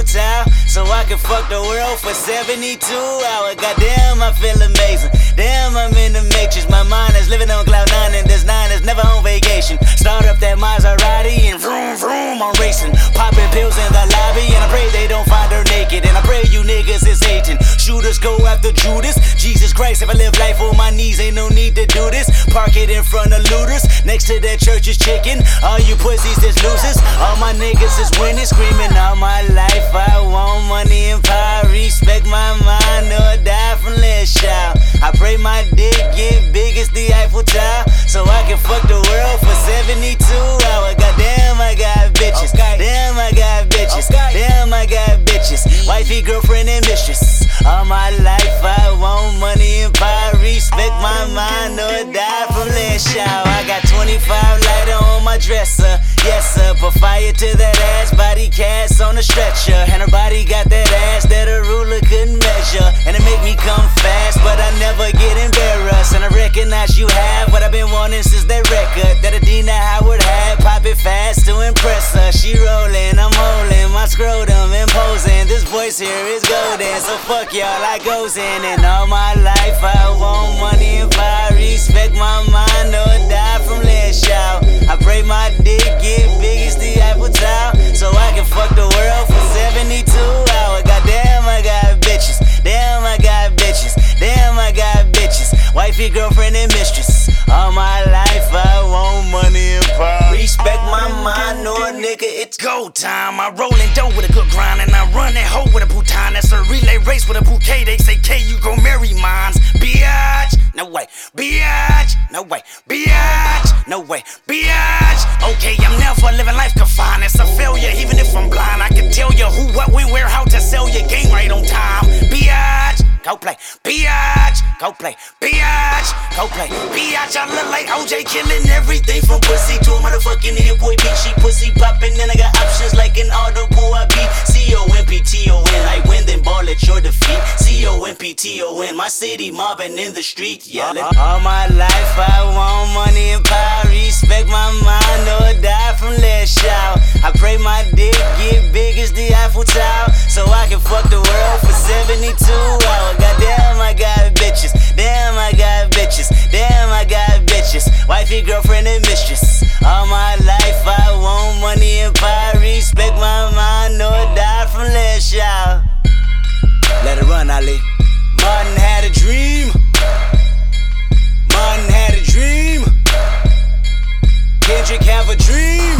Eiffel Tower so I can fuck the world for 72 hours. Goddamn, I feel amazing. Damn, I'm in the matrix. My mind is living on cloud nine, and this 9 is never on vacation. Start up that Maserati and vroom vroom, I'm racing. Popping pills in the lobby, and I pray they don't find her naked. And I pray you niggas is hating. Shooters go after Judas. Jesus Christ, if I live life on my knees, ain't no need to do this. Park it in front of looters. Next to that church is chicken. All you pussies is losers. All my niggas is winning, screaming all my life. I want money and power, respect my mind, or die from less shout. I pray my dick get big as the Eiffel Tower so I can fuck the world for 72 hours. Goddamn, I got bitches. Damn, I got bitches. Damn, I got bitches. Wifey, girlfriend, and mistress. All my life I want money and power, respect my mind, or die from less shout. I got 25 lighter on my dresser. Yes sir, put fire to that ass, body cast on a stretcher. And her body got that ass that a ruler couldn't measure. And it make me come fast, but I never get embarrassed. And I recognize you have what I've been wanting since that record that Adina Howard had. Pop it fast to impress her. She rolling, I'm holding my scrotum, imposing. This voice here is golden, so fuck y'all, I goes in. And all my life I want money and power, respect my mind, or die from less shout. I pray my dick get big as the Eiffel Tower so I can fuck the world for 72 hours. Goddamn, I got bitches. Damn, I got bitches. Damn, I got bitches. Wifey, girlfriend, and mistress. All my life I want money and power. Respect my mind, or nigga, it's go time. I roll in dough with a good grind, and I run that hoe with a bouton. That's a relay race with a bouquet. They say, K, you gon' marry mines. Biatch, no way. Biatch, no way. Biatch, no way. Biatch. Okay, I'm never living life confined. It's a failure, even if I'm blind. I can tell you who, what, when, where, how to sell your game right on time. Biatch, go play. Biatch, go play. Biatch, go play. Biatch, I look like OJ, killing everything from pussy to a motherfucking hit boy beat. She pussy popping, and I got options like an audible. I beat COMPTON. I win, then ball at your defeat. COMPTON. My city mobbing in the street, yelling. All my life I want money and power, respect my mind, or die from less shout. I pray my dick get big as the Eiffel Tower so I can fuck the world for 72 hours. Goddamn, I got bitches. Damn, I got bitches. Damn, I got bitches. Wifey, girlfriend, and mistress. All my life I want money and power, respect my mind, or die from less shout. Let it run, Ali. Martin had a dream. Martin had a dream. Kendrick have a dream.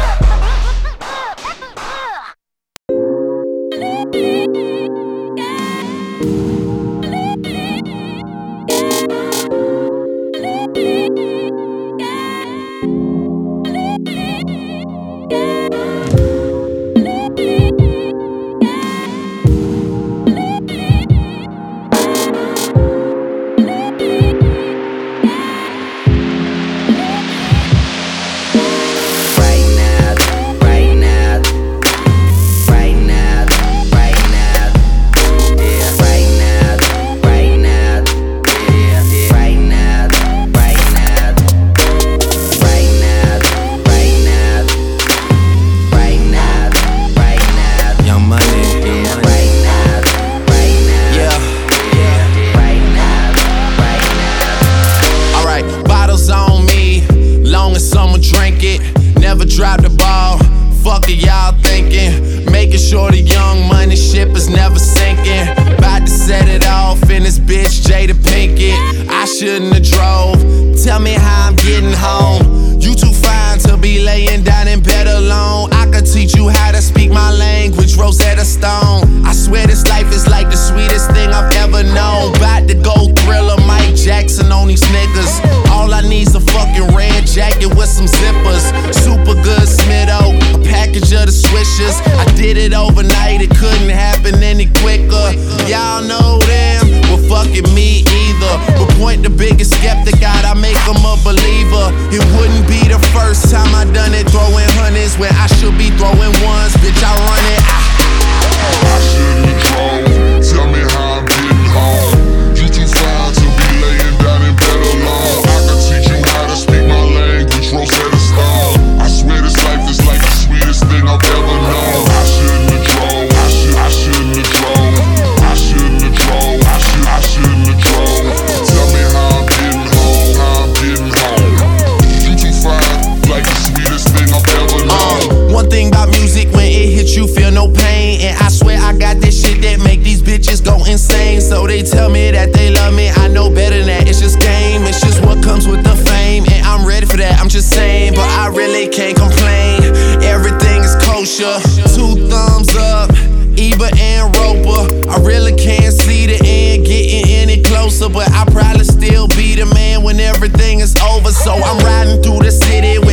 Drop the ball, fuck it y'all thinking. Making sure the young money ship is never sinking. About to set it off in this bitch Jada Pinkett. I shouldn't have drove, tell me how I'm getting home. You too fine to be laying down in bed alone. I could teach you how to speak my language, Rosetta Stone. I swear this life is like the sweetest thing I've ever known. About to go Thriller, Mike Jackson on these niggas. All I need's a fucking red jacket with some zippers. Super good Smitto, a package of the swishers. I did it overnight, it couldn't happen any quicker. Y'all know them, well fucking me either. But point the biggest skeptic out, I make him a believer. It wouldn't be the first time I done it, throwing hundreds when I should be throwing ones. Bitch, I run it. I shouldn't drove, tell me how I'm getting home. You too fine to be laying down in bed alone. I can teach you how to speak my language, Rosetta Stone. I swear this life is like the sweetest thing I've ever known. I shouldn't have drove. no pain. And I swear I got that shit that make these bitches go insane. So they tell me that they love me, I know better than that. It's just game, it's just what comes with the fame. And I'm ready for that, I'm just saying, but I really can't complain. Everything is kosher, 2 thumbs up, Ebert and Roper. I really can't see the end getting any closer, but I probably still be the man when everything is over. So I'm riding through the city